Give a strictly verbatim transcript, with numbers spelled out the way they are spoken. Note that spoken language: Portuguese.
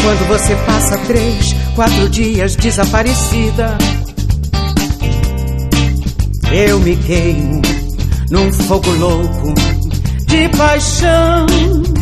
Quando você passa três, quatro dias desaparecida, eu me queimo num fogo louco de paixão.